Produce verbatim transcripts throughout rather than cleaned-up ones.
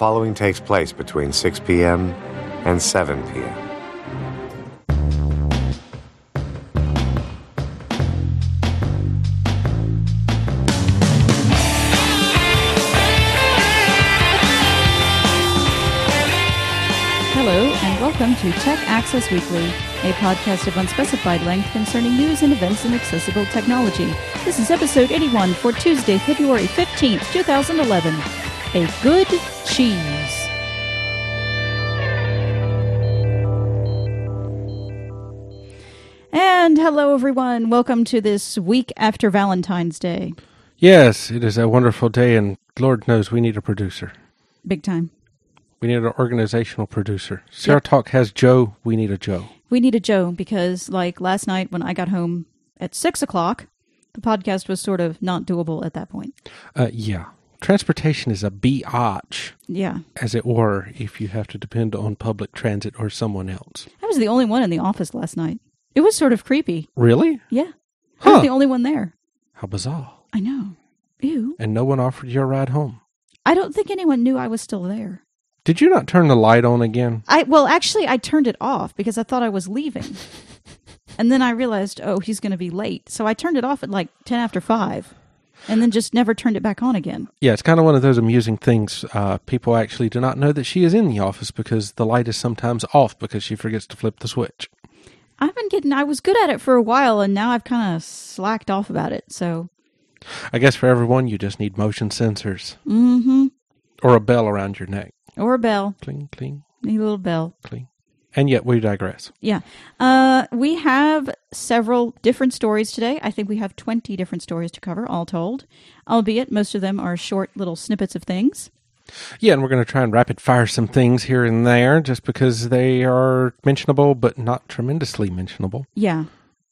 following takes place between six p.m. and seven p.m. Hello, and welcome to Tech Access Weekly, a podcast of unspecified length concerning news and events in accessible technology. This is episode eighty-one for Tuesday, February fifteenth, twenty eleven. A good cheese. And hello, everyone. Welcome to this week after Valentine's Day. Yes, it is a wonderful day, and Lord knows we need a producer. Big time. We need an organizational producer. Sarah yep. Talk has Joe. We need a Joe. We need a Joe because, like, last night when I got home at six o'clock, the podcast was sort of not doable at that point. Uh, yeah. Transportation is a biatch. Yeah. As it were, if you have to depend on public transit or someone else. I was the only one in the office last night. It was sort of creepy. Really? Yeah. Huh. I was the only one there. How bizarre. I know. Ew. And no one offered you a ride home? I don't think anyone knew I was still there. Did you not turn the light on again? I Well, actually, I turned it off because I thought I was leaving. And then I realized, oh, he's going to be late. So I turned it off at like ten after five and then just never turned it back on again. Yeah, it's kind of one of those amusing things. Uh, people actually do not know that she is in the office because the light is sometimes off because she forgets to flip the switch. I've been getting, I was good at it for a while and now I've kind of slacked off about it. So I guess for everyone, you just need motion sensors. Mm-hmm. Or a bell around your neck. Or a bell. Cling, cling. Need a little bell. Cling. And yet we digress. Yeah. Uh, we have several different stories today. I think we have twenty different stories to cover, all told. Albeit, most of them are short little snippets of things. Yeah, and we're going to try and rapid fire some things here and there just because they are mentionable, but not tremendously mentionable. Yeah.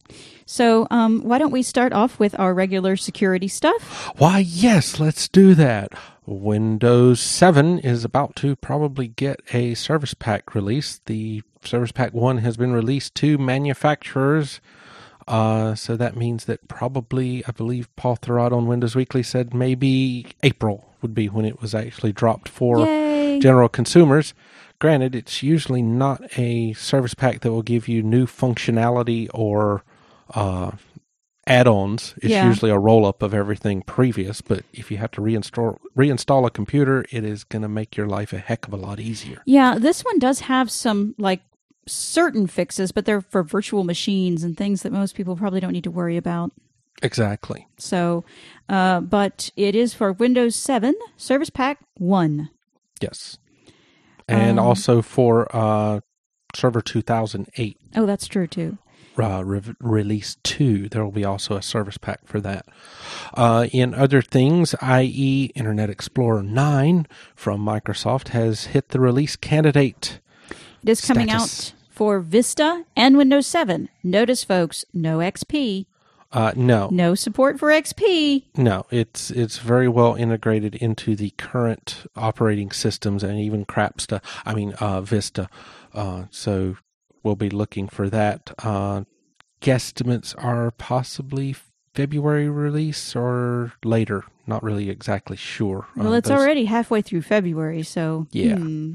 So, um, why don't we start off with our regular security stuff? Why, yes, let's do that. Windows seven is about to probably get a service pack release. The Service Pack one has been released to manufacturers. Uh, so that means that probably, I believe Paul Thurrott on Windows Weekly said maybe April would be when it was actually dropped for Yay. general consumers. Granted, it's usually not a service pack that will give you new functionality or uh, add-ons. It's yeah. usually a roll-up of everything previous, but if you have to reinstall reinstall a computer, it is going to make your life a heck of a lot easier. Yeah, this one does have some, like, certain fixes, but they're for virtual machines and things that most people probably don't need to worry about. Exactly. So, uh, but it is for Windows seven, Service Pack one. Yes. And um, also for uh, Server two thousand eight. Oh, that's true, too. Uh, re- release two. There will be also a service pack for that. Uh, in other things, that is. Internet Explorer nine from Microsoft has hit the release candidate It is coming status. out for Vista and Windows seven. Notice, folks, no X P. Uh, no. No support for X P. No, it's it's very well integrated into the current operating systems and even crap stuff. I mean, uh, Vista. Uh, so we'll be looking for that. Uh, guesstimates are possibly February release or later. Not really exactly sure. Well, uh, it's those... already halfway through February, so... Yeah. Hmm.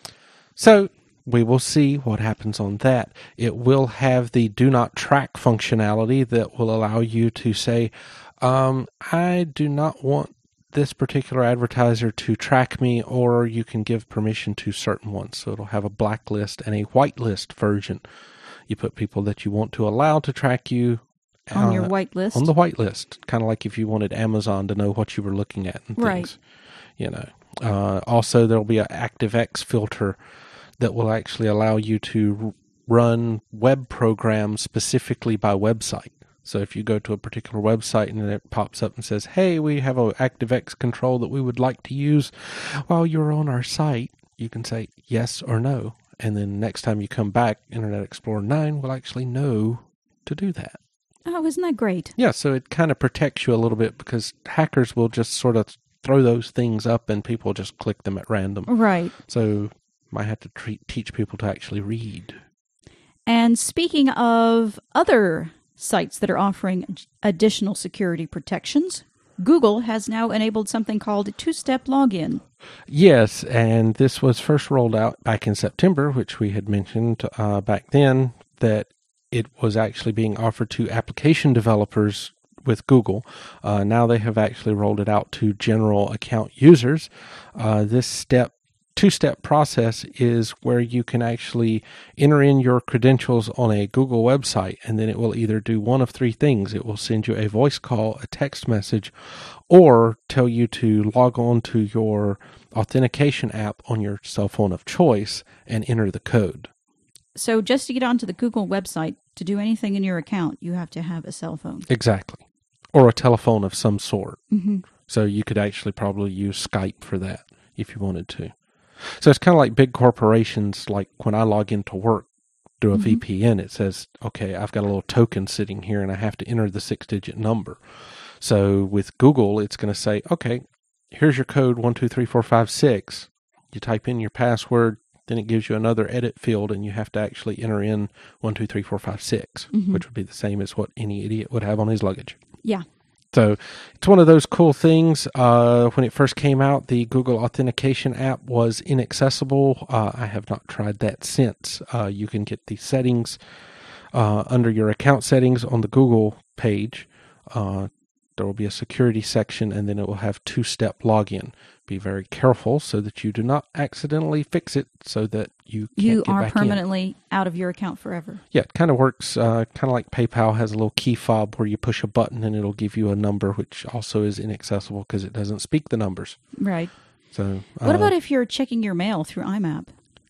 So we will see what happens on that. It will have the do not track functionality that will allow you to say, um, I do not want this particular advertiser to track me, or you can give permission to certain ones. So it'll have a blacklist and a whitelist version. You put people that you want to allow to track you on uh, your whitelist. On the whitelist, kind of like if you wanted Amazon to know what you were looking at and things. Right. You know. Uh, also, there'll be an ActiveX filter that will actually allow you to run web programs specifically by website. So if you go to a particular website and it pops up and says, hey, we have an ActiveX control that we would like to use while you're on our site, you can say yes or no. And then next time you come back, Internet Explorer nine will actually know to do that. Oh, isn't that great? Yeah, so it kind of protects you a little bit because hackers will just sort of throw those things up and people just click them at random. Right. So might have to treat, teach people to actually read. And speaking of other sites that are offering additional security protections, Google has now enabled something called two-step login. Yes, and this was first rolled out back in September, which we had mentioned uh, back then, that it was actually being offered to application developers with Google. Uh, now they have actually rolled it out to general account users. Uh, this step two-step process is where you can actually enter in your credentials on a Google website, and then it will either do one of three things. It will send you a voice call, a text message, or tell you to log on to your authentication app on your cell phone of choice and enter the code. So just to get onto the Google website, to do anything in your account, you have to have a cell phone. Exactly. Or a telephone of some sort. Mm-hmm. So you could actually probably use Skype for that if you wanted to. So it's kind of like big corporations, like when I log into work through a mm-hmm. V P N, it says, okay, I've got a little token sitting here and I have to enter the six-digit number. So with Google, it's going to say, okay, here's your code one two three four five six. You type in your password, then it gives you another edit field, and you have to actually enter in one two three four five six, mm-hmm. which would be the same as what any idiot would have on his luggage. Yeah. So it's one of those cool things. Uh, when it first came out, the Google Authentication app was inaccessible. Uh, I have not tried that since. Uh, you can get the settings uh, under your account settings on the Google page. Uh, there will be a security section, and then it will have two-step login. Be very careful so that you do not accidentally fix it so that you can't You get are back permanently in. out of your account forever. Yeah, it kind of works uh, kind of like PayPal has a little key fob where you push a button and it'll give you a number, which also is inaccessible because it doesn't speak the numbers. Right. So, uh, what about if you're checking your mail through I MAP?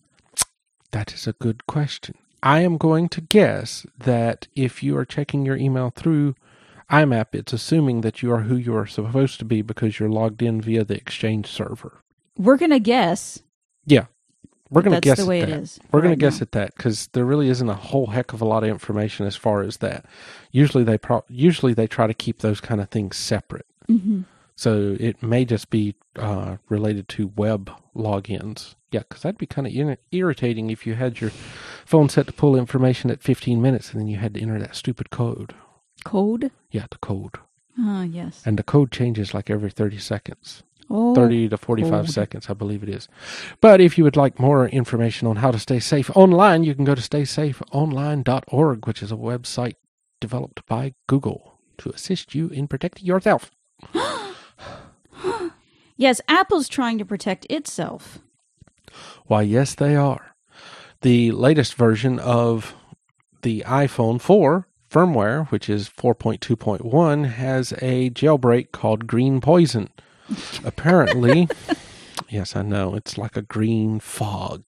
That is a good question. I am going to guess that if you are checking your email through I MAP, it's assuming that you are who you are supposed to be because you're logged in via the Exchange server. We're going to guess. Yeah. We're going to guess That's the way at it that. is. We're going right to guess now. at that because there really isn't a whole heck of a lot of information as far as that. Usually they pro- usually they try to keep those kind of things separate. Mm-hmm. So it may just be uh, related to web logins. Yeah, because that'd be kind of ir- irritating if you had your phone set to pull information at fifteen minutes and then you had to enter that stupid code. Code? Yeah, the code. Ah, uh, yes. And the code changes like every thirty seconds. Oh, thirty to forty-five code. seconds, I believe it is. But if you would like more information on how to stay safe online, you can go to stay safe online dot org, which is a website developed by Google to assist you in protecting yourself. Yes, Apple's trying to protect itself. Why, yes, they are. The latest version of the iPhone four firmware, which is four point two point one, has a jailbreak called Green Poison. Apparently, yes, I know, it's like a green fog.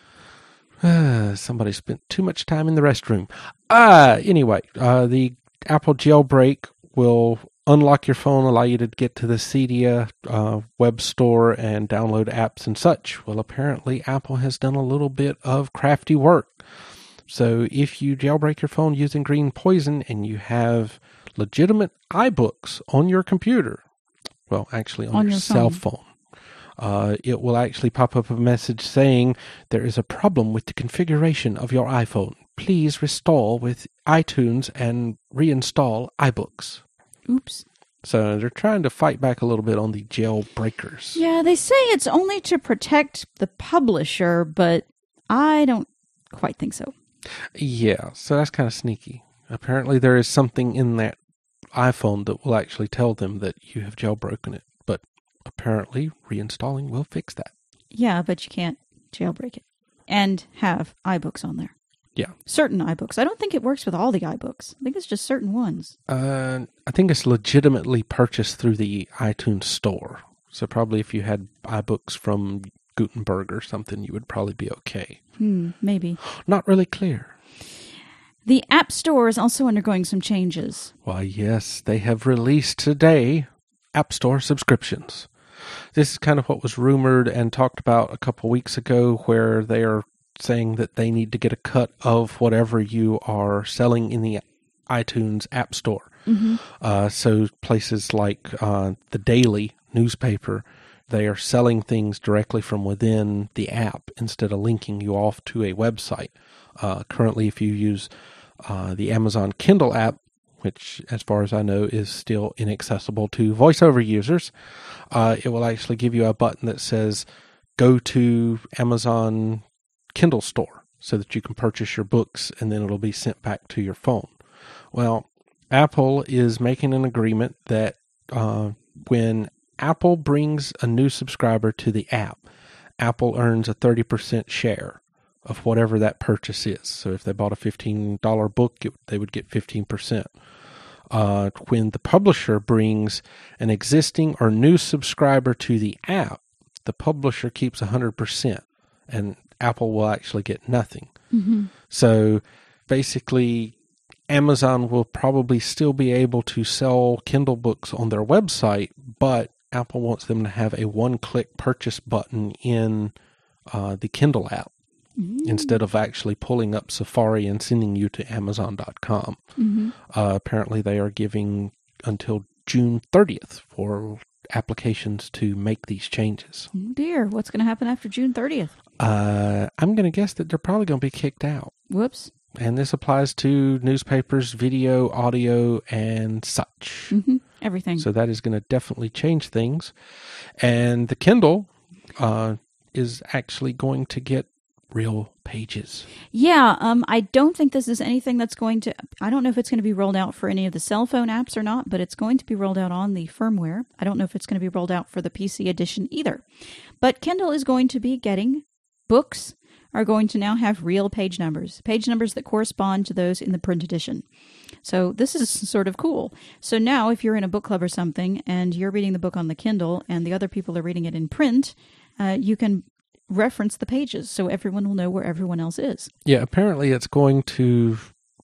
Uh, somebody spent too much time in the restroom. Uh, anyway, uh, the Apple jailbreak will unlock your phone, allow you to get to the Cydia uh, web store and download apps and such. Well, apparently Apple has done a little bit of crafty work. So if you jailbreak your phone using Green Poison and you have legitimate iBooks on your computer, well, actually on, on your, your cell phone, phone, uh, it will actually pop up a message saying there is a problem with the configuration of your iPhone. Please restore with iTunes and reinstall iBooks. Oops. So they're trying to fight back a little bit on the jailbreakers. Yeah, they say it's only to protect the publisher, but I don't quite think so. Yeah, so that's kind of sneaky. Apparently there is something in that iPhone that will actually tell them that you have jailbroken it, but apparently reinstalling will fix that. Yeah, but you can't jailbreak it and have iBooks on there. Yeah. Certain iBooks. I don't think it works with all the iBooks. I think it's just certain ones. Uh, I think it's legitimately purchased through the iTunes store. So probably if you had iBooks from Gutenberg or something, you would probably be okay. Hmm, maybe. Not really clear. The App Store is also undergoing some changes. Why, yes, they have released today App Store subscriptions. This is kind of what was rumored and talked about a couple weeks ago, where they are saying that they need to get a cut of whatever you are selling in the iTunes App Store. Mm-hmm. Uh, so places like uh, the Daily newspaper, they are selling things directly from within the app instead of linking you off to a website. Uh, currently, if you use uh, the Amazon Kindle app, which, as far as I know, is still inaccessible to VoiceOver users. Uh, it will actually give you a button that says, go to Amazon Kindle store so that you can purchase your books, and then it'll be sent back to your phone. Well, Apple is making an agreement that uh, when Apple brings a new subscriber to the app, Apple earns a thirty percent share of whatever that purchase is. So if they bought a fifteen dollars book, it, they would get fifteen percent. Uh, when the publisher brings an existing or new subscriber to the app, the publisher keeps one hundred percent, and Apple will actually get nothing. Mm-hmm. So basically, Amazon will probably still be able to sell Kindle books on their website, but Apple wants them to have a one-click purchase button in uh, the Kindle app mm-hmm. instead of actually pulling up Safari and sending you to Amazon dot com. Mm-hmm. Uh, apparently, they are giving until June thirtieth for applications to make these changes. Oh dear, what's going to happen after June thirtieth? Uh, I'm going to guess that they're probably going to be kicked out. Whoops. And this applies to newspapers, video, audio, and such. Mm-hmm. Everything. So that is going to definitely change things. And the Kindle uh, is actually going to get real pages. Yeah, um, I don't think this is anything that's going to... I don't know if it's going to be rolled out for any of the cell phone apps or not, but it's going to be rolled out on the firmware. I don't know if it's going to be rolled out for the P C edition either. But Kindle is going to be getting books are going to now have real page numbers, page numbers that correspond to those in the print edition. So this is sort of cool. So now if you're in a book club or something and you're reading the book on the Kindle and the other people are reading it in print, uh, you can reference the pages so everyone will know where everyone else is. Yeah, apparently it's going to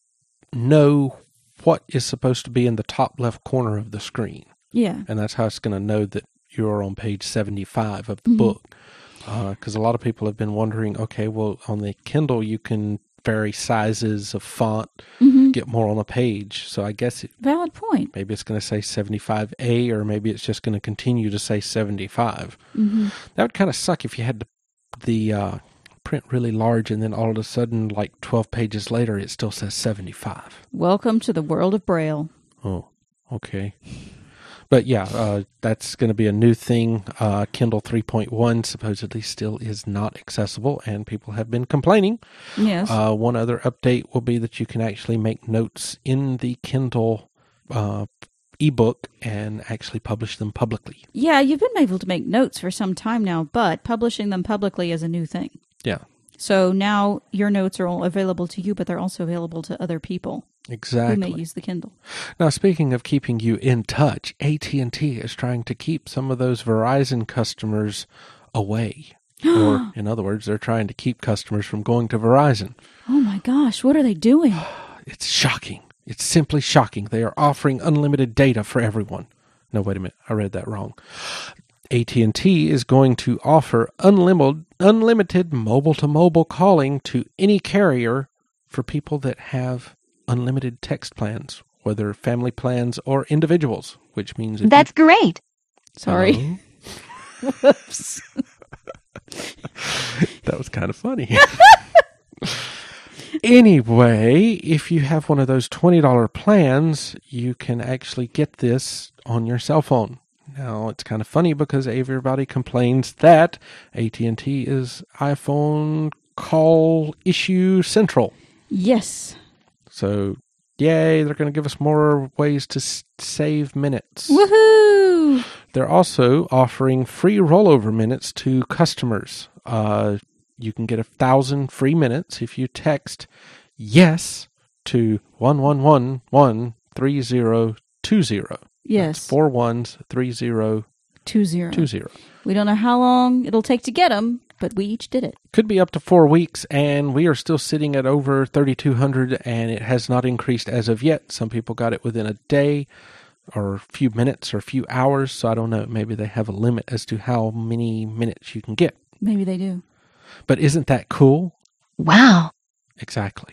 know what is supposed to be in the top left corner of the screen. Yeah. And that's how it's going to know that you're on page seventy-five of the Mm-hmm. book. Because uh, a lot of people have been wondering, okay, well, on the Kindle, you can vary sizes of font, Mm-hmm. get more on a page. So I guess it, Valid point. maybe it's going to say seventy-five A, or maybe it's just going to continue to say seventy-five. Mm-hmm. That would kind of suck if you had the, the uh, print really large and then all of a sudden, like twelve pages later, it still says seventy-five. Welcome to the world of Braille. Oh, okay. But yeah, uh, that's going to be a new thing. Uh, Kindle three point one supposedly still is not accessible, and people have been complaining. Yes. Uh, one other update will be that you can actually make notes in the Kindle uh, ebook and actually publish them publicly. Yeah, you've been able to make notes for some time now, but publishing them publicly is a new thing. Yeah. So now your notes are all available to you, but they're also available to other people Exactly. who may use the Kindle. Now, speaking of keeping you in touch, A T and T is trying to keep some of those Verizon customers away. Or, in other words, they're trying to keep customers from going to Verizon. Oh my gosh, what are they doing? It's shocking. It's simply shocking. They are offering unlimited data for everyone. No, wait a minute. I read that wrong. A T and T is going to offer unlimited, unlimited mobile-to-mobile calling to any carrier for people that have unlimited text plans, whether family plans or individuals, which means... If That's you, great. Sorry. Hello? Whoops. That was kind of funny. Anyway, if you have one of those twenty dollars plans, you can actually get this on your cell phone. Now, it's kind of funny because everybody complains that A T and T is iPhone call issue central. Yes. So, yay, they're going to give us more ways to s- save minutes. Woohoo! They're also offering free rollover minutes to customers. Uh, you can get a thousand free minutes if you text yes to one one one one three zero two zero. Yes. That's four ones three zero Two zero. two zero. We don't know how long it'll take to get them, but we each did it. Could be up to four weeks, and we are still sitting at over thirty-two hundred, and it has not increased as of yet. Some people got it within a day or a few minutes or a few hours, so I don't know. Maybe they have a limit as to how many minutes you can get. Maybe they do. But isn't that cool? Wow. Exactly.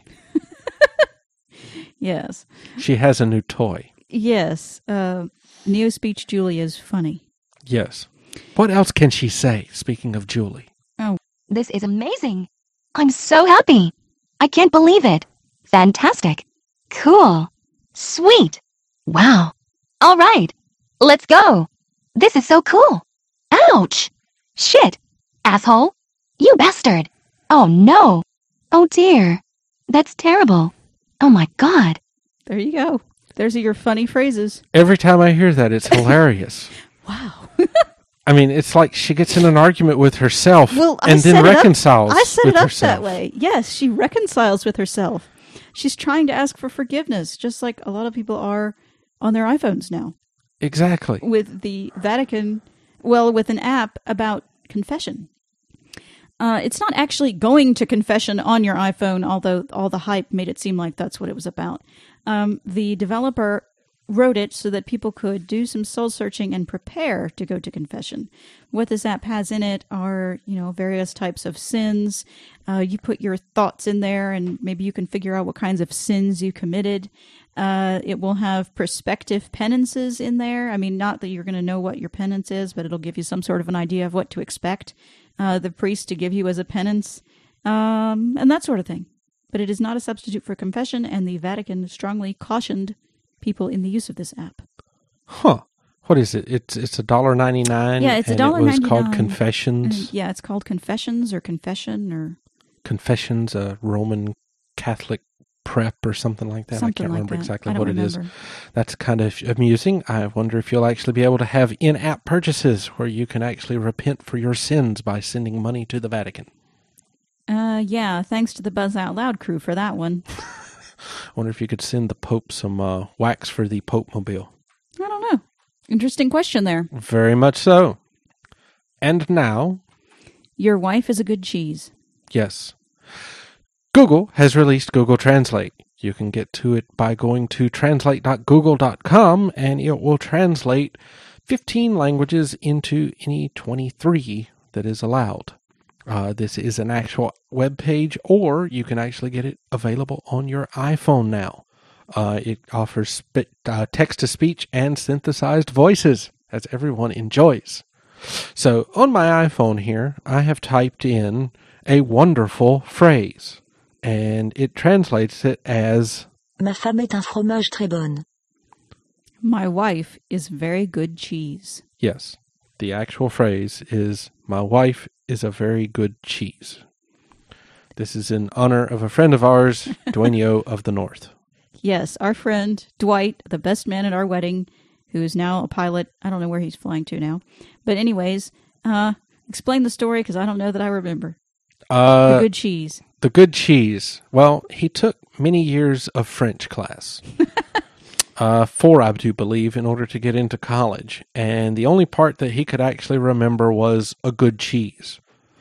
Yes. She has a new toy. Yes. Uh, NeoSpeech Julie is funny. Yes. What else can she say, speaking of Julie? This is amazing. I'm so happy. I can't believe it. Fantastic. Cool. Sweet. Wow. All right. Let's go. This is so cool. Ouch. Shit. Asshole. You bastard. Oh no. Oh dear. That's terrible. Oh my God. There you go. There's your funny phrases. Every time I hear that, it's hilarious. Wow. I mean, it's like she gets in an argument with herself Well, I and then set it up- reconciles I set with it up herself. that way. Yes, she reconciles with herself. She's trying to ask for forgiveness, just like a lot of people are on their iPhones now. Exactly. With the Vatican, well, with an app about confession. Uh, it's not actually going to confession on your iPhone, although all the hype made it seem like that's what it was about. Um, the developer wrote it so that people could do some soul searching and prepare to go to confession. What this app has in it are, you know, various types of sins. Uh, you put your thoughts in there, and maybe you can figure out what kinds of sins you committed. Uh, it will have prospective penances in there. I mean, not that you're going to know what your penance is, but it'll give you some sort of an idea of what to expect uh, the priest to give you as a penance, um, and that sort of thing. But it is not a substitute for confession, and the Vatican strongly cautioned people in the use of this app. Huh. What is it? It's it's a dollar ninety nine. Yeah, it's a and dollar it was ninety-nine. called Confessions. And, yeah, it's called Confessions or Confession or Confessions, a Roman Catholic prep or something like that. something I can't like remember that. exactly I don't what it is. remember. That's kind of amusing. I wonder if you'll actually be able to have in-app purchases where you can actually repent for your sins by sending money to the Vatican. Uh, yeah, thanks to the Buzz Out Loud crew for that one. I wonder if you could send the Pope some uh, wax for the Pope Mobile. I don't know. Interesting question there. Very much so. And now, Your wife is a good cheese. yes, Google has released Google Translate. You can get to it by going to translate dot google dot com, and it will translate fifteen languages into any twenty-three that is allowed. Uh, this is an actual web page, or you can actually get it available on your iPhone now. Uh, it offers sp- uh, text-to-speech and synthesized voices, as everyone enjoys. So on my iPhone here, I have typed in a wonderful phrase, and it translates it as, Ma femme est un fromage très bonne. My wife is very good cheese. yes, the actual phrase is, my wife is a very good cheese. This is in honor of a friend of ours, Dueño of the North. Yes, our friend Dwight, the best man at our wedding, who is now a pilot. I don't know where he's flying to now. But anyways, uh, explain the story because I don't know that I remember. Uh, The good cheese. The good cheese. Well, he took many years of French class. uh, four, I do believe, in order to get into college. And the only part that he could actually remember was a good cheese.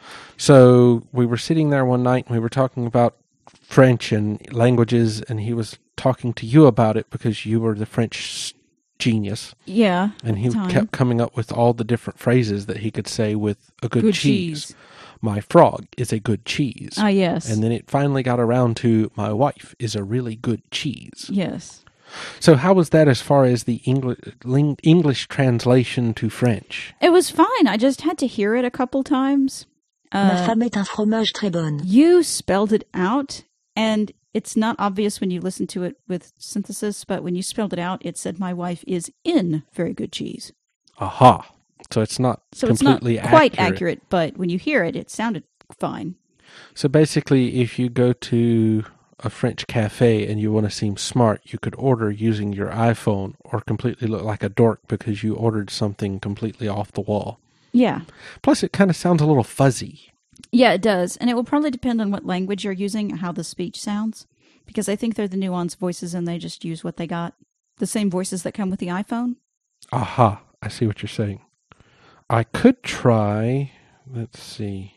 So we were sitting there one night and we were talking about French and languages, and he was talking to you about it because you were the French genius. Yeah. And he time. kept coming up with all the different phrases that he could say with a good, Good cheese. cheese. My frog is a good cheese. Ah, yes. And then it finally got around to my wife is a really good cheese. Yes. So how was that as far as the English English translation to French? It was fine. I just had to hear it a couple times. Ma Uh, femme est un fromage très bonne. you spelled it out, and it's not obvious when you listen to it with synthesis, but when you spelled it out, it said my wife is in very good cheese. Aha. So it's not So it's not completely quite accurate. accurate, but when you hear it, it sounded fine. So basically, if you go to a French cafe and you want to seem smart, you could order using your iPhone or completely look like a dork because you ordered something completely off the wall. Yeah. Plus, it kind of sounds a little fuzzy. Yeah, it does. And it will probably depend on what language you're using, how the speech sounds. Because I think they're the nuanced voices and they just use what they got. The same voices that come with the iPhone. Aha. I see what you're saying. I could try, let's see.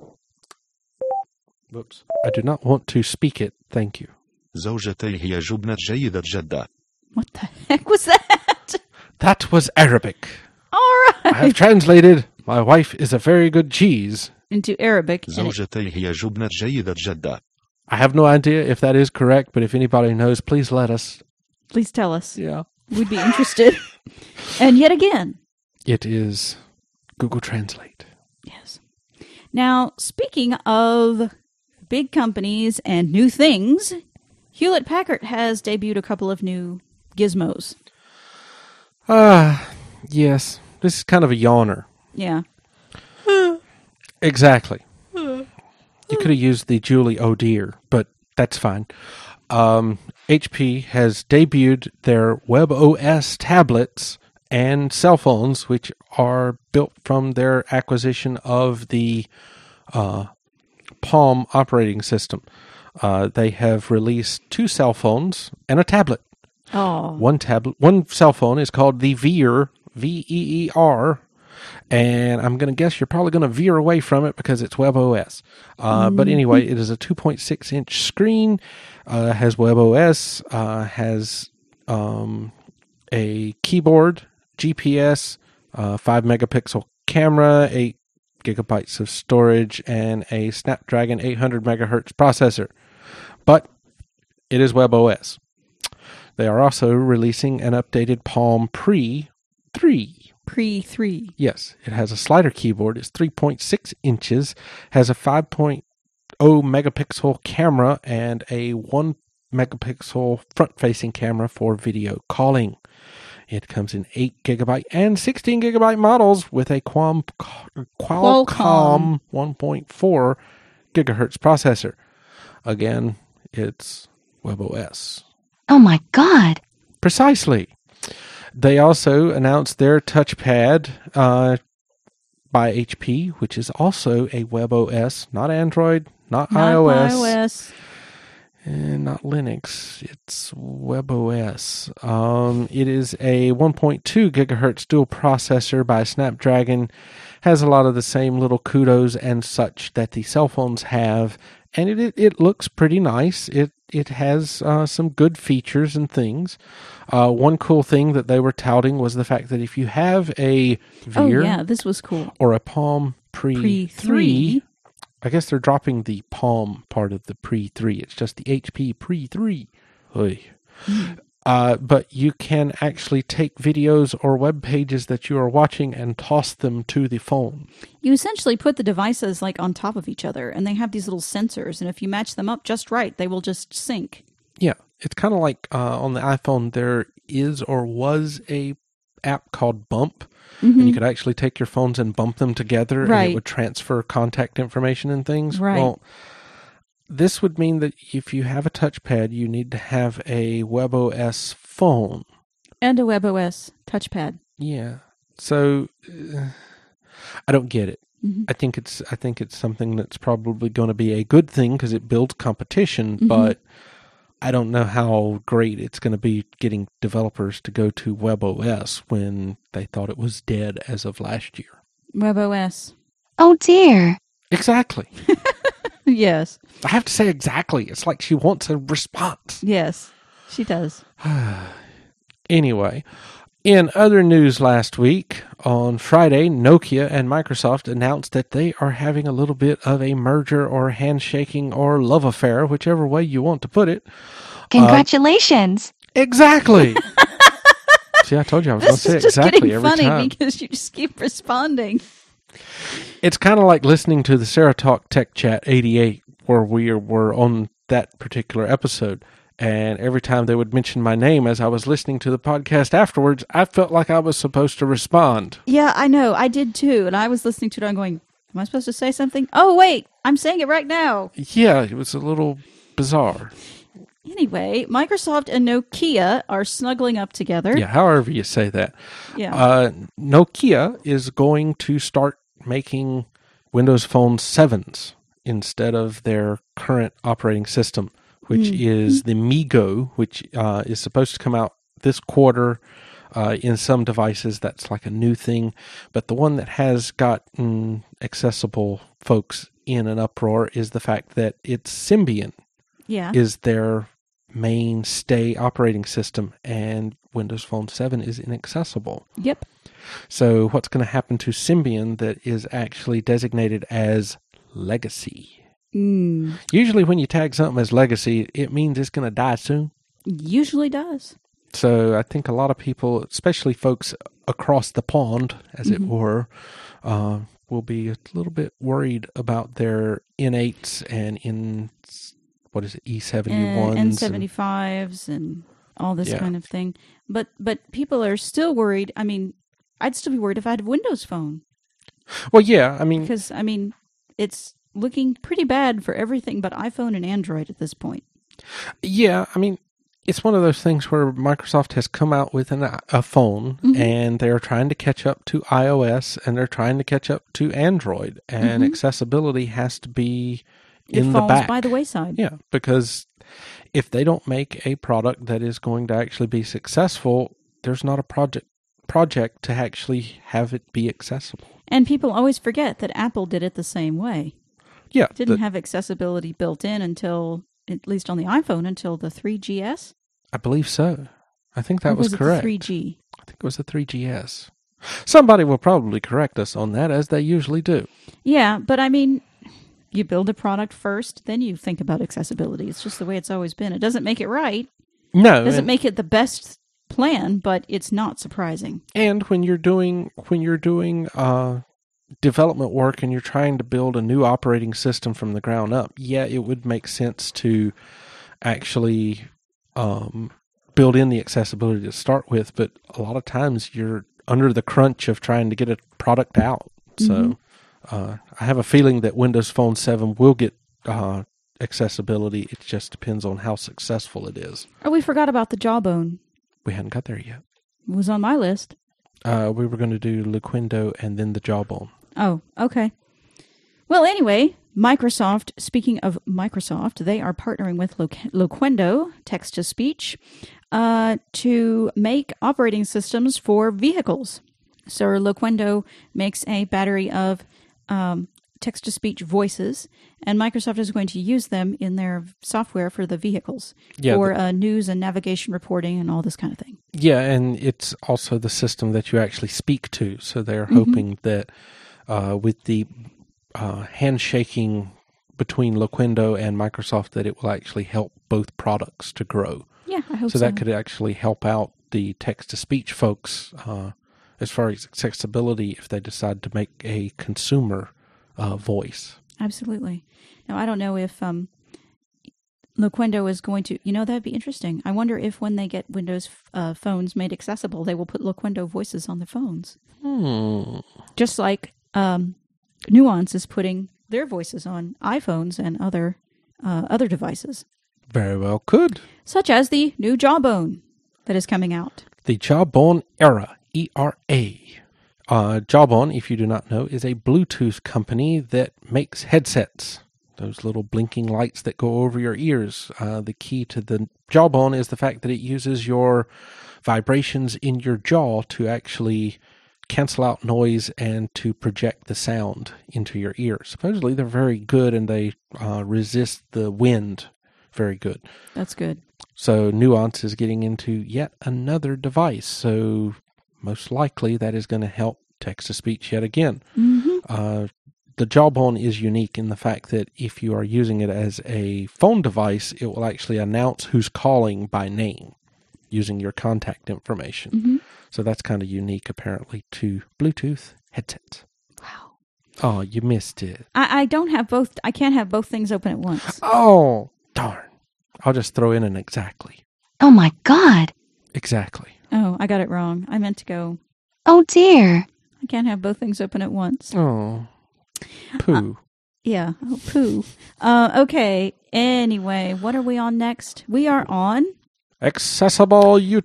Whoops. I do not want to speak it. Thank you. زوجتي هي جبنة جيدة جدا. What the heck was that? That was Arabic. All I have right. translated, my wife is a very good cheese. Into Arabic. and it- زوجتي هي جبنة جيدة جدا. I have no idea if that is correct, but if anybody knows, please let us. Please tell us. Yeah. We'd be interested. And yet again. It is Google Translate. Yes. Now, speaking of big companies and new things, Hewlett Packard has debuted a couple of new gizmos. Ah, uh, yes. This is kind of a yawner. Yeah. Exactly. You could have used the Julie Oh dear, but that's fine. Um, H P has debuted their WebOS tablets and cell phones, which are built from their acquisition of the uh, Palm operating system. Uh, they have released two cell phones and a tablet. Oh. One tablet, one cell phone is called the Veer, V E E R. And I'm going to guess you're probably going to veer away from it because it's WebOS. Uh, mm-hmm. But anyway, it is a two point six inch screen, uh, has WebOS, uh, has um, a keyboard, G P S, uh, five megapixel camera, eight gigabytes of storage, and a Snapdragon eight hundred megahertz processor. But it is WebOS. They are also releasing an updated Palm Pre three. Pre three. Yes, it has a slider keyboard. It's three point six inches, has a five point oh megapixel camera, and a one megapixel front-facing camera for video calling. It comes in eight gigabyte and sixteen gigabyte models with a Qualcomm, Qualcomm, Qualcomm one point four gigahertz processor. Again, it's WebOS. Oh my God. Precisely. They also announced their touchpad uh, by H P, which is also a WebOS, not Android, not, not iOS, iOS, and not Linux. It's WebOS. Um, it is a one point two gigahertz dual processor by Snapdragon. Has a lot of the same little kudos and such that the cell phones have, and it it, it looks pretty nice. It it has uh, some good features and things. Uh, one cool thing that they were touting was the fact that if you have a Veer oh, yeah, this was cool. or a Palm Pre, Pre three, I guess they're dropping the Palm part of the Pre three. It's just the H P Pre three. Mm. Uh, but you can actually take videos or web pages that you are watching and toss them to the phone. You essentially put the devices like on top of each other, and they have these little sensors, and if you match them up just right, they will just sync. Yeah, it's kind of like uh, on the iPhone, there is or was a app called Bump, mm-hmm. and you could actually take your phones and bump them together, right. and it would transfer contact information and things. Right. Well, this would mean that if you have a touchpad, you need to have a WebOS phone. And a WebOS touchpad. Yeah. So uh, I don't get it. Mm-hmm. I think it's I think it's something that's probably going to be a good thing because it builds competition, mm-hmm. but I don't know how great it's going to be getting developers to go to WebOS when they thought it was dead as of last year. WebOS. Oh dear. Exactly. Yes. I have to say exactly. It's like she wants a response. Yes, she does. Anyway, in other news last week, on Friday, Nokia and Microsoft announced that they are having a little bit of a merger or handshaking or love affair, whichever way you want to put it. Congratulations. Uh, exactly. See, I told you I was going to say exactly exactly every time. This is just getting funny because you just keep responding. It's kind of like listening to the Sarah Talk Tech Chat eighty-eight, where we were on that particular episode. And every time they would mention my name as I was listening to the podcast afterwards, I felt like I was supposed to respond. Yeah, I know. I did too. And I was listening to it and going, am I supposed to say something? Oh, wait, I'm saying it right now. Yeah, it was a little bizarre. Anyway, Microsoft and Nokia are snuggling up together. Yeah, however you say that. Yeah. Uh, Nokia is going to start making Windows Phone sevens instead of their current operating system, which mm. is the MeeGo, which uh, is supposed to come out this quarter uh, in some devices. That's like a new thing. But the one that has gotten accessible folks in an uproar is the fact that it's Symbian. Yeah. Is their mainstay operating system, and Windows Phone seven is inaccessible. Yep. So what's going to happen to Symbian that is actually designated as legacy? Mm. Usually when you tag something as legacy, it means it's going to die soon. Usually does. So I think a lot of people, especially folks across the pond, as mm-hmm. it were, uh, will be a little bit worried about their N eights and in what is it, E seventy-ones? N seventy-fives and... all this Yeah. kind of thing. But but people are still worried. I mean, I'd still be worried if I had a Windows phone Well, yeah, I mean, because I mean, it's looking pretty bad for everything but iPhone and Android at this point. yeah, I mean, it's one of those things where Microsoft has come out with an, a phone Mhm. and they're trying to catch up to iOS and they're trying to catch up to Android, and Mhm. accessibility has to be It in the falls back. by the wayside. Yeah, because if they don't make a product that is going to actually be successful, there's not a project project to actually have it be accessible. And people always forget that Apple did it the same way. Yeah, Didn't the- have accessibility built in until, at least on the iPhone, until the three G S. I believe so. I think Or that was, was it correct. the three G? I think it was the three G S. Somebody will probably correct us on that, as they usually do. Yeah, but I mean, you build a product first, then you think about accessibility. It's just the way it's always been. It doesn't make it right. No, It doesn't and, make it the best plan, but it's not surprising. and when you're doing when you're doing uh, development work and you're trying to build a new operating system from the ground up, yeah, it would make sense to actually um, build in the accessibility to start with. But a lot of times you're under the crunch of trying to get a product out. So uh, I have a feeling that Windows Phone seven will get uh, accessibility. It just depends on how successful it is. Oh, we forgot about the Jawbone. We hadn't got there yet. It was on my list. Uh, we were going to do Liquindo and then the Jawbone. Oh, okay. Well, anyway, Microsoft, speaking of Microsoft, they are partnering with Loqu- Loquendo, text-to-speech, uh, to make operating systems for vehicles. So Loquendo makes a battery of um, text-to-speech voices, and Microsoft is going to use them in their software for the vehicles, Yeah, for the- uh, news and navigation reporting and all this kind of thing. Yeah, and it's also the system that you actually speak to. So they're hoping that uh, with the uh, handshaking between Loquendo and Microsoft, that it will actually help both products to grow. Yeah, I hope So so. that could actually help out the text-to-speech folks uh, as far as accessibility if they decide to make a consumer uh, voice. Absolutely. Now, I don't know if um, Loquendo is going to, you know, that'd be interesting. I wonder if when they get Windows uh, phones made accessible, they will put Loquendo voices on the phones. Hmm. Just like um, Nuance is putting their voices on iPhones and other uh, other devices, Very well could. such as the new Jawbone that is coming out. The Jawbone Era, E R A. Uh, Jawbone, if you do not know, is a Bluetooth company that makes headsets. Those little blinking lights that go over your ears. Uh, the key to the Jawbone is the fact that it uses your vibrations in your jaw to actually cancel out noise and to project the sound into your ear. Supposedly they're very good and they uh, resist the wind very good. That's good. So Nuance is getting into yet another device. So most likely that is going to help text-to-speech yet again. Mm-hmm. Uh, the Jawbone is unique in the fact that if you are using it as a phone device, it will actually announce who's calling by name using your contact information. Mm-hmm. So that's kind of unique, apparently, to Bluetooth headsets. Wow. Oh, you missed it. I, I don't have both. I can't have both things open at once. Oh, darn. I'll just throw in an exactly. Oh my god. Exactly. Oh, I got it wrong. I meant to go, Oh dear. I can't have both things open at once. Oh, poo. Yeah. Oh, poo. Uh, okay. Anyway, what are we on next? We are on Accessible YouTube.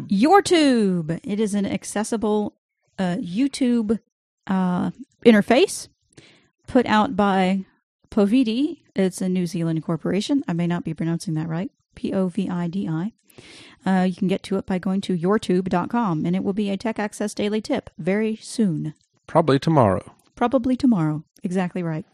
YourTube. It is an accessible uh, YouTube uh, interface put out by Povidi. It's a New Zealand corporation. I may not be pronouncing that right. P O V I D I. Uh, you can get to it by going to your tube dot com, and it will be a Tech Access Daily Tip very soon. Probably tomorrow. Probably tomorrow. Exactly right.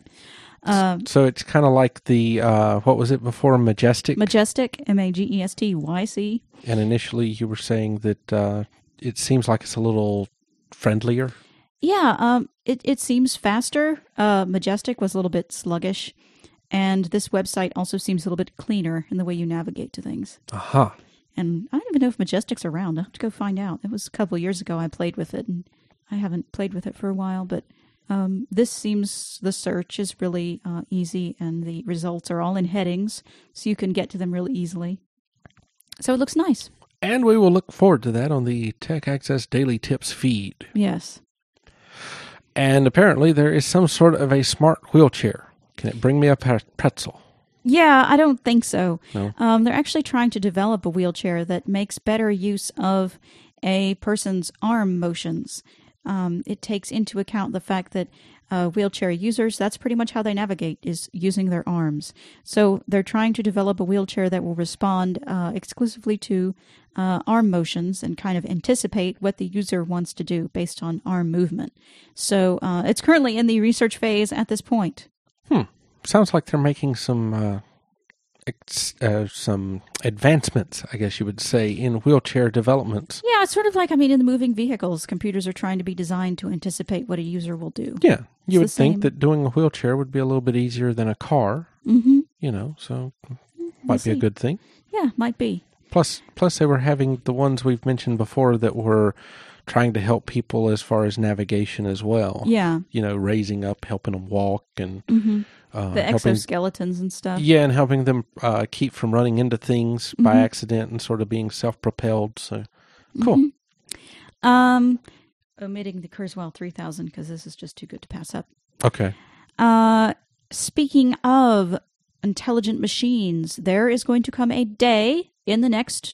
Uh, So it's kind of like the, uh, what was it before, Majestic? Majestic, M A G E S T Y C. And initially you were saying that uh, it seems like it's a little friendlier. Yeah, um, it, it seems faster. Uh, Majestic was a little bit sluggish. And this website also seems a little bit cleaner in the way you navigate to things. Aha. And I don't even know if Majestic's around. I'll have to go find out. It was a couple of years ago I played with it, and I haven't played with it for a while. But um, this seems, the search is really uh, easy, and the results are all in headings, so you can get to them really easily. So it looks nice. And we will look forward to that on the Tech Access Daily Tips feed. Yes. And apparently there is some sort of a smart wheelchair. Can it bring me a pretzel? Yeah, I don't think so. No. Um, they're actually trying to develop a wheelchair that makes better use of a person's arm motions. Um, it takes into account the fact that uh, wheelchair users, that's pretty much how they navigate, is using their arms. So they're trying to develop a wheelchair that will respond uh, exclusively to uh, arm motions and kind of anticipate what the user wants to do based on arm movement. So uh, it's currently in the research phase at this point. Hmm. Sounds like they're making some uh, ex- uh, some advancements, I guess you would say, in wheelchair developments. Yeah, it's sort of like, I mean, in the moving vehicles, computers are trying to be designed to anticipate what a user will do. Yeah, you would It's the think same. that doing a wheelchair would be a little bit easier than a car, Mm-hmm. you know, so We'll might be a see. good thing. Yeah, might be. Plus, plus they were having the ones we've mentioned before that were trying to help people as far as navigation as well. Yeah. You know, raising up, helping them walk, and Mm-hmm. uh, The helping, exoskeletons and stuff. yeah, and helping them uh, keep from running into things by Mhm. accident and sort of being self-propelled. So, cool. Mhm. Um, omitting the Kurzweil three thousand because this is just too good to pass up. Okay. Uh, speaking of intelligent machines, there is going to come a day in the next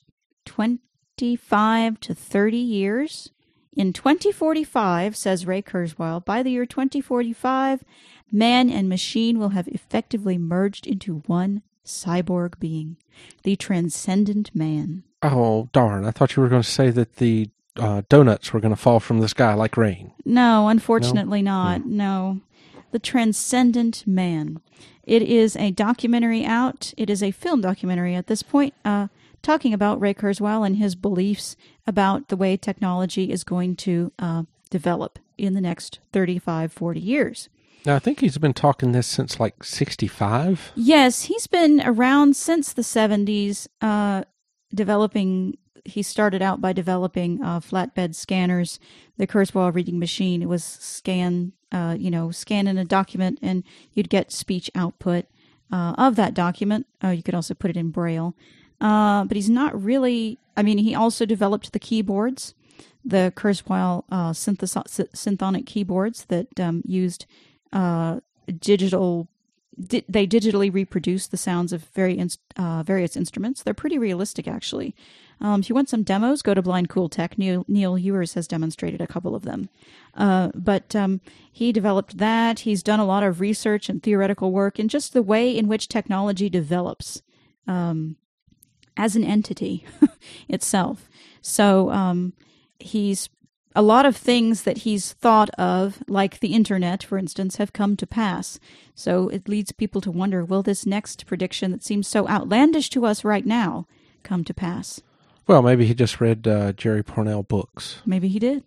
twenty-five to thirty years. In twenty forty-five, says Ray Kurzweil, by the year twenty forty-five, man and machine will have effectively merged into one cyborg being, the transcendent man. Oh, darn. I thought you were going to say that the uh, donuts were going to fall from the sky like rain. No, unfortunately not. No. The Transcendent Man. It is a documentary out. It is a film documentary at this point, uh, talking about Ray Kurzweil and his beliefs about the way technology is going to uh, develop in the next thirty-five, forty years. Now, I think he's been talking this since like sixty-five. Yes, he's been around since the seventies, uh, developing. He started out by developing uh, flatbed scanners, the Kurzweil reading machine. It was scan, uh, you know, scan in a document, and you'd get speech output uh, of that document. Uh, you could also put it in Braille. Uh, but he's not really. I mean, he also developed the keyboards, the Kurzweil uh, syntheso- synthonic keyboards that um, used uh, digital. Di- they digitally reproduce the sounds of very inst- uh, various instruments. They're pretty realistic, actually. Um, if you want some demos, go to Blind Cool Tech. Neil, Neil Ewers has demonstrated a couple of them. Uh, but um, he developed that. He's done a lot of research and theoretical work in just the way in which technology develops um, as an entity itself. So um, he's a lot of things that he's thought of, like the internet, for instance, have come to pass. So it leads people to wonder, will this next prediction that seems so outlandish to us right now come to pass? Well, maybe he just read uh, Jerry Pournell books. Maybe he did.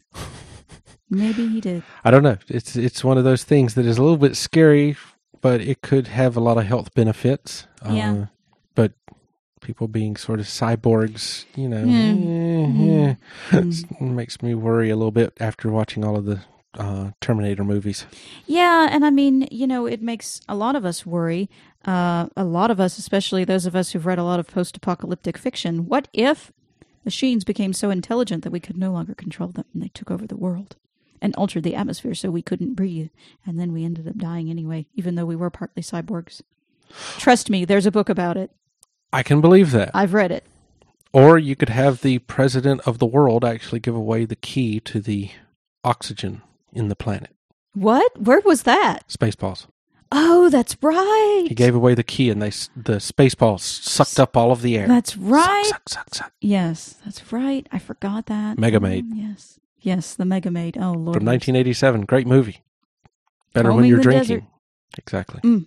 Maybe he did. I don't know. It's it's one of those things that is a little bit scary, but it could have a lot of health benefits. Yeah. Uh, but people being sort of cyborgs, you know, Mm. eh, eh, it makes me worry a little bit after watching all of the uh, Terminator movies. Yeah, and I mean, you know, it makes a lot of us worry. Uh, a lot of us, especially those of us who've read a lot of post-apocalyptic fiction. What if machines became so intelligent that we could no longer control them and they took over the world and altered the atmosphere so we couldn't breathe, and then we ended up dying anyway, even though we were partly cyborgs? Trust me, there's a book about it. I can believe that. I've read it. Or you could have the president of the world actually give away the key to the oxygen in the planet. What? Where was that? Spaceballs. Oh, that's right. He gave away the key, and they s- the Spaceballs sucked up all of the air. That's right. Suck, suck, suck, suck. Yes, that's right. I forgot that. Megamaid. Oh, yes. Yes, the Megamaid. Oh, Lord. From nineteen eighty-seven. Great movie. Better when Roaming you're the drinking. desert. Exactly. Mm.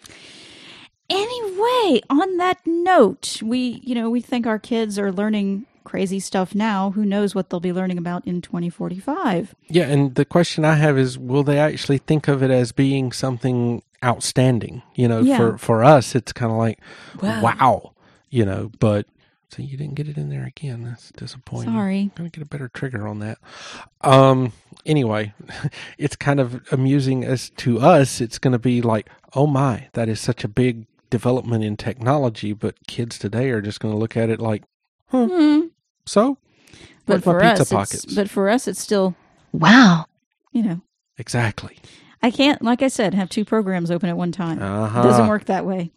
Anyway, on that note, we, you know, we think our kids are learning crazy stuff now. Who knows what they'll be learning about in twenty forty-five? Yeah, and the question I have is, will they actually think of it as being something outstanding? You know, Yeah. for, for us, it's kind of like, Wow. wow, you know, but so you didn't get it in there again. That's disappointing. Sorry. I'm going to get a better trigger on that. Um, anyway, it's kind of amusing as to us. It's going to be like, oh my, that is such a big development in technology, but kids today are just going to look at it like, Hmm. So, But where's my for pizza us, pockets? it's, but for us, it's still, Wow. you know, Exactly. I can't, like I said, have two programs open at one time. Uh-huh. It doesn't work that way.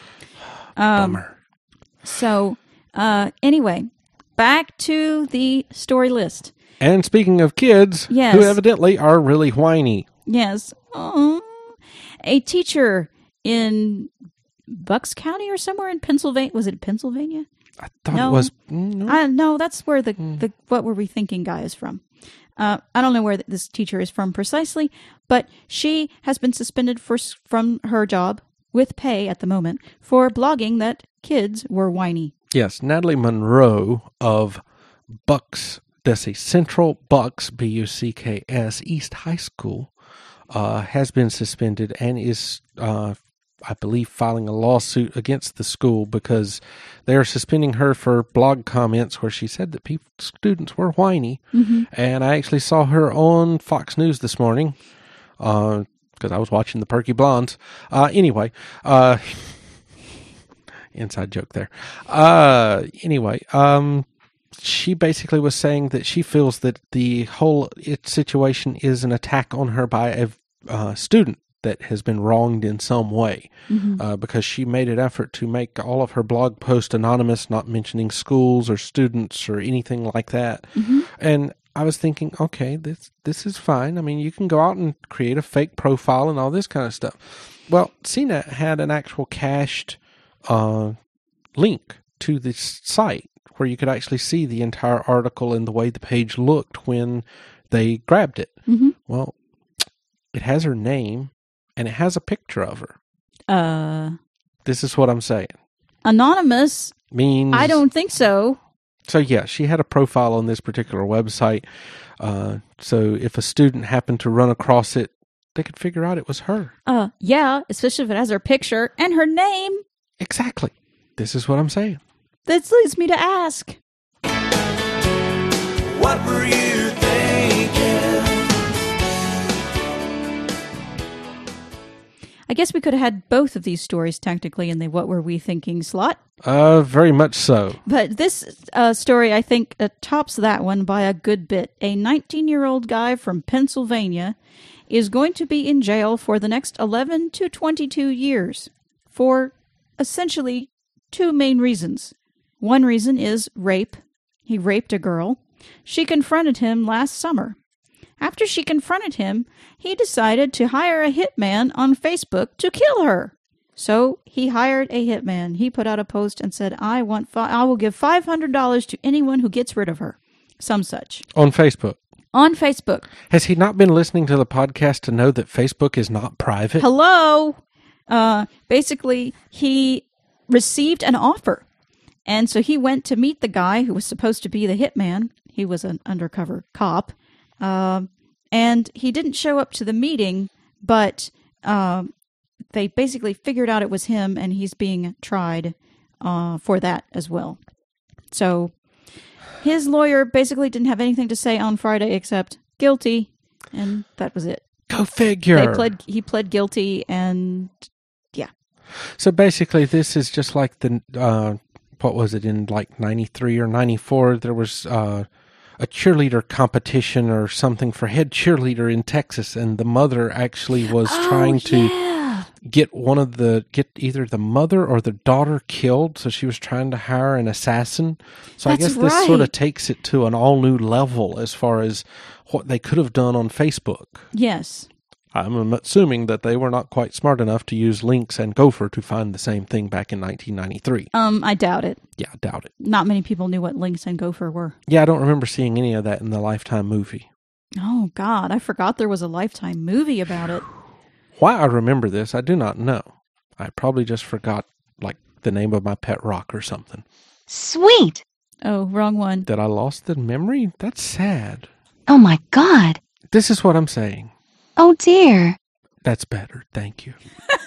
Um, Bummer. So, uh, anyway, back to the story list. And speaking of kids, Yes. who evidently are really whiny. Yes. Aw. A teacher in Bucks County or somewhere in Pennsylvania. Was it Pennsylvania? I thought No. it was... mm, No. I no, that's where the, the what were we thinking guy is from. Uh, I don't know where th- this teacher is from precisely, but she has been suspended for s- from her job with pay at the moment for blogging that kids were whiny. Yes, Natalie Monroe of Bucks, let's see, Central Bucks, B U C K S, East High School, uh, has been suspended and is, uh, I believe, filing a lawsuit against the school because they are suspending her for blog comments where she said that people, students were whiny. Mm-hmm. And I actually saw her on Fox News this morning because I was watching the Perky Blondes. Uh, anyway, uh, inside joke there. Uh, anyway, um, she basically was saying that she feels that the whole it situation is an attack on her by a uh, student that has been wronged in some way, Mm-hmm. uh, because she made an effort to make all of her blog posts anonymous, not mentioning schools or students or anything like that. Mm-hmm. And I was thinking, okay, this this is fine. I mean, you can go out and create a fake profile and all this kind of stuff. Well, C net had an actual cached uh, link to this site where you could actually see the entire article and the way the page looked when they grabbed it. Mm-hmm. Well, it has her name and it has a picture of her. Uh, This is what I'm saying. anonymous? Means I don't think so. So yeah, she had a profile on this particular website. Uh, so if a student happened to run across it, they could figure out it was her. Uh, yeah, especially if it has her picture and her name. Exactly. This is what I'm saying. This leads me to ask. What were you thinking? I guess we could have had both of these stories technically in the What Were We Thinking slot. Uh, very much so. But this uh, story, I think, uh, tops that one by a good bit. A nineteen-year-old guy from Pennsylvania is going to be in jail for the next eleven to twenty-two years for essentially two main reasons. One reason is rape. He raped a girl. She confronted him last summer. After she confronted him, he decided to hire a hitman on Facebook to kill her. So he hired a hitman. He put out a post and said, I want fi- I will give five hundred dollars to anyone who gets rid of her. Some such. On Facebook. On Facebook. Has he not been listening to the podcast to know that Facebook is not private? Hello? Uh, basically, he received an offer. And so he went to meet the guy who was supposed to be the hitman. He was an undercover cop. Um, and he didn't show up to the meeting, but um, they basically figured out it was him, and he's being tried uh, for that as well. So his lawyer basically didn't have anything to say on Friday except guilty, and that was it. Go figure. They pled. He pled guilty, and yeah. So basically, this is just like the, uh, what was it, in like ninety-three or ninety-four, there was uh, a cheerleader competition or something for head cheerleader in Texas, and the mother actually was Oh, trying to yeah. get one of the, get either the mother or the daughter killed, so she was trying to hire an assassin. So That's I guess this sort of right. takes it to an all new level as far as what they could have done on Facebook. Yes. I'm assuming that they were not quite smart enough to use Lynx and Gopher to find the same thing back in nineteen ninety-three. Um, I doubt it. Yeah, I doubt it. Not many people knew what Lynx and Gopher were. Yeah, I don't remember seeing any of that in the Lifetime movie. Oh, God. I forgot there was a Lifetime movie about it. Why I remember this, I do not know. I probably just forgot, like, the name of my pet rock or something. Sweet. Oh, wrong one. That I lost the memory? That's sad. Oh my God. This is what I'm saying. Oh dear. That's better. Thank you.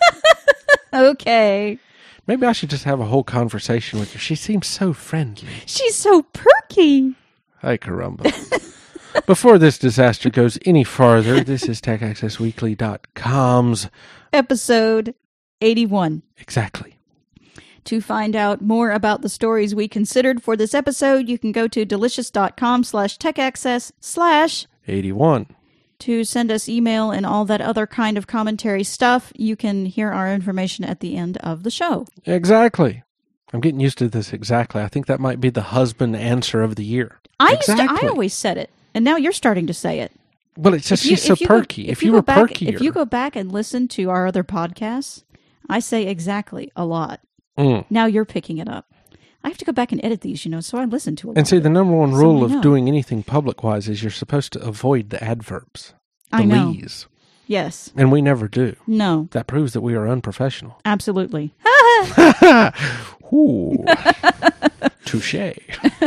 Okay. Maybe I should just have a whole conversation with her. She seems so friendly. She's so perky. Hi, caramba. Before this disaster goes any farther, this is tech access weekly dot com's Episode eighty-one. Exactly. To find out more about the stories we considered for this episode, you can go to delicious.com slash techaccess slash eighty-one. To send us email and all that other kind of commentary stuff. You can hear our information at the end of the show. Exactly. I'm getting used to this exactly. I think that might be the husband answer of the year. I exactly. used to, I always said it, and now you're starting to say it. Well, it's just If you- she's so if you go- perky. If, you you go were back, perkier. If you go back and listen to our other podcasts, I say exactly a lot. Mm. Now you're picking it up. I have to go back and edit these, you know, so I listen to a lot. And see, the number one So rule we of know. doing anything public-wise is you're supposed to avoid the adverbs, the I know. lees. Yes. And we never do. No. That proves that we are unprofessional. Absolutely. Ooh. Touche.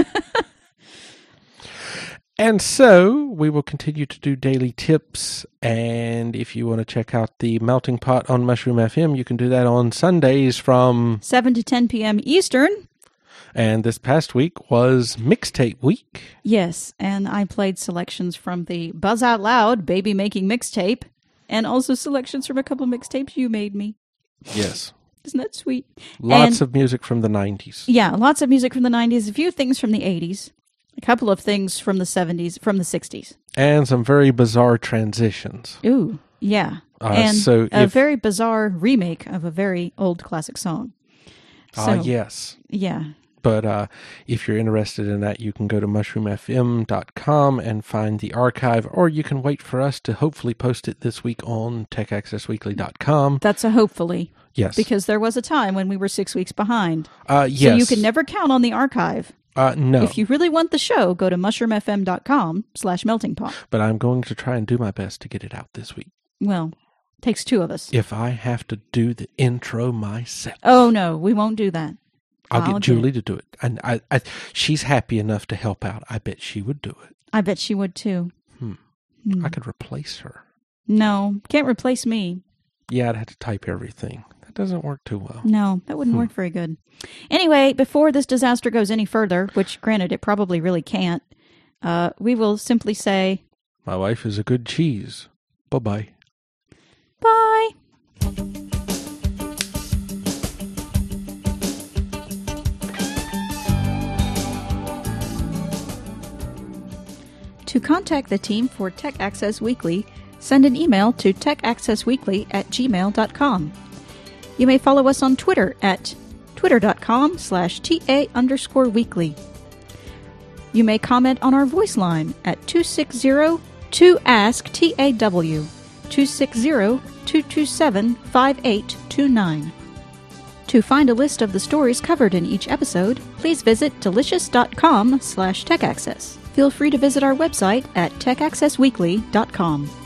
And so we will continue to do daily tips. And if you want to check out the Melting Pot on Mushroom F M, you can do that on Sundays from... seven to ten p.m. Eastern. And this past week was Mixtape Week. Yes, and I played selections from the Buzz Out Loud Baby Making Mixtape, and also selections from a couple of mixtapes you made me. Yes. Isn't that sweet? Lots And- of music from the nineties. Yeah, lots of music from the nineties, a few things from the eighties, a couple of things from the seventies, from the sixties. And some very bizarre transitions. Ooh, yeah. Uh, and so a if- very bizarre remake of a very old classic song. Ah, So, yes. yeah. But uh, if you're interested in that, you can go to mushroom f m dot com and find the archive, or you can wait for us to hopefully post it this week on tech access weekly dot com. That's a hopefully. Yes. Because there was a time when we were six weeks behind. Uh, yes. So you can never count on the archive. Uh, no. If you really want the show, go to mushroom f m dot com slash melting pot. But I'm going to try and do my best to get it out this week. Well, takes two of us. If I have to do the intro myself. Oh, no, we won't do that. I'll, I'll get do Julie to do it. And I, I, she's happy enough to help out. I bet she would do it. I bet she would, too. Hmm. Hmm. I could replace her. No, can't replace me. Yeah, I'd have to type everything. That doesn't work too well. No, that wouldn't Hmm. work very good. Anyway, before this disaster goes any further, which granted it probably really can't, uh, we will simply say My wife is a good cheese. Bye-bye. bye. To contact the team for Tech Access Weekly, send an email to techaccessweekly at gmail dot com. You may follow us on Twitter at twitter.com slash TA underscore weekly. You may comment on our voice line at two six zero two ask T A W, two six zero two two seven five eight two nine. To find a list of the stories covered in each episode, please visit delicious.com slash techaccess. Feel free to visit our website at tech access weekly dot com.